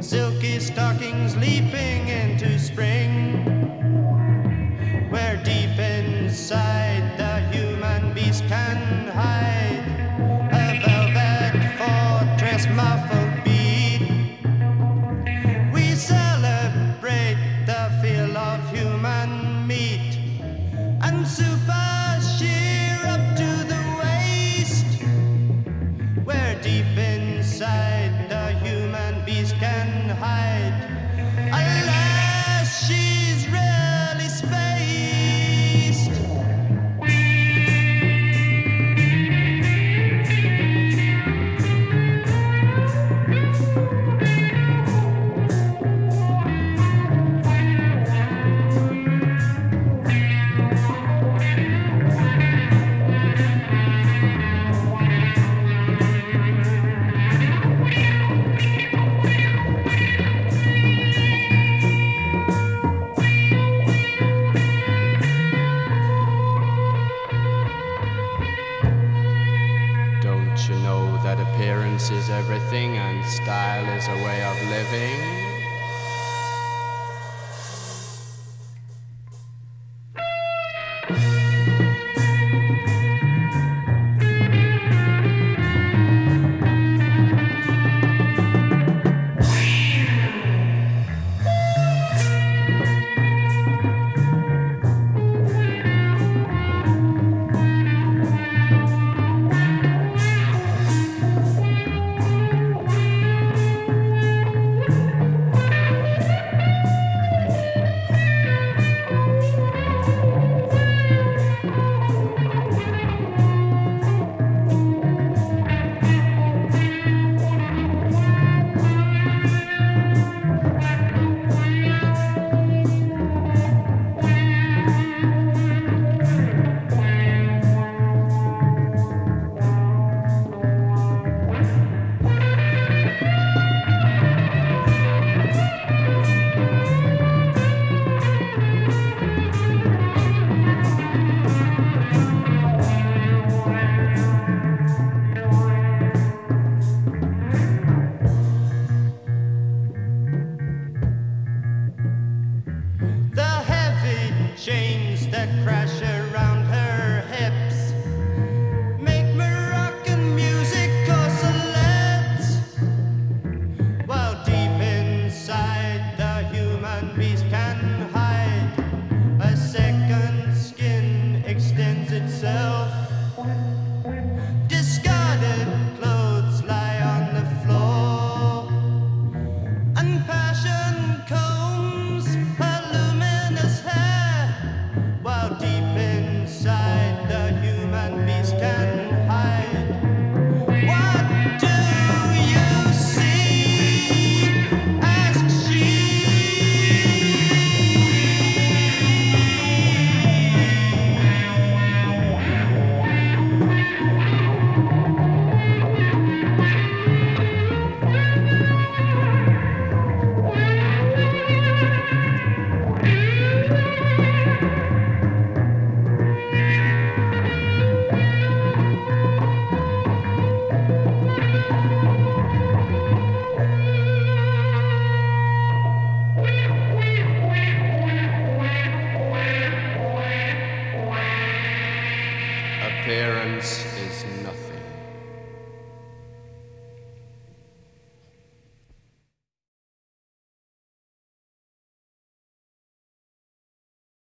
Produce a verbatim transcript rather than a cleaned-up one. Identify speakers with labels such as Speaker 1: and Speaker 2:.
Speaker 1: silky stockings leaping into spring, where deep inside the human beast can hide a velvet fortress muffled beat. We celebrate the feel of human meat and super sheer up to the waist, where deep inside the human beast can hide. Alas, she's really spaced. Don't you know that appearance is everything and style is a way of living? The heavy chains that crash